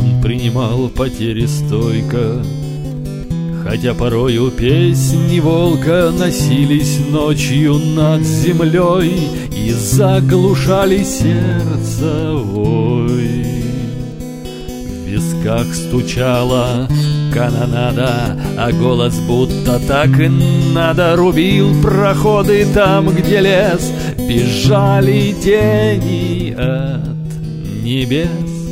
Он принимал потери стойко, хотя порою песни волка носились ночью над землей и заглушали сердце вой. В висках стучала канонада, а голос будто так и надо рубил проходы там, где лес, бежали тени от небес.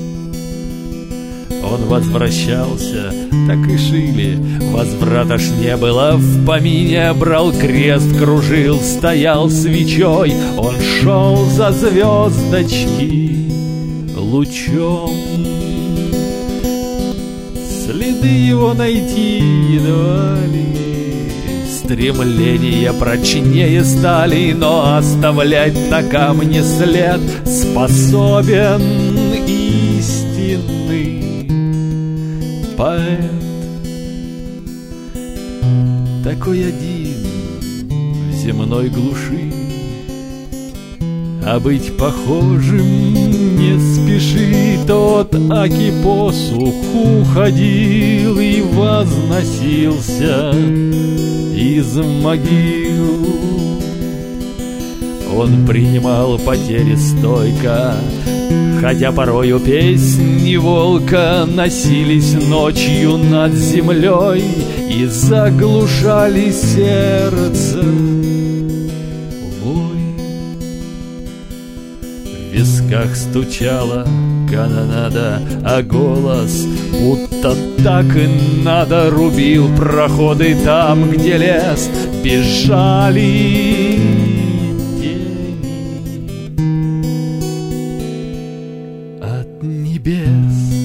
Он возвращался, так и шили, возврата ж не было в помине. Брал крест, кружил, стоял свечой, он шел за звездочки лучом. Следы его найти едва ли, стремления прочнее стали, но оставлять на камне след способен истинный поэт. Такой один в земной глуши, а быть похожим не спеши. Тот аки посуху ходил и возносился из могил. Он принимал потери стойко, хотя порою песни волка носились ночью над землей и заглушали сердце вой. В висках стучала канонада, а голос будто так и надо рубил проходы там, где лес, бежали тени от небес.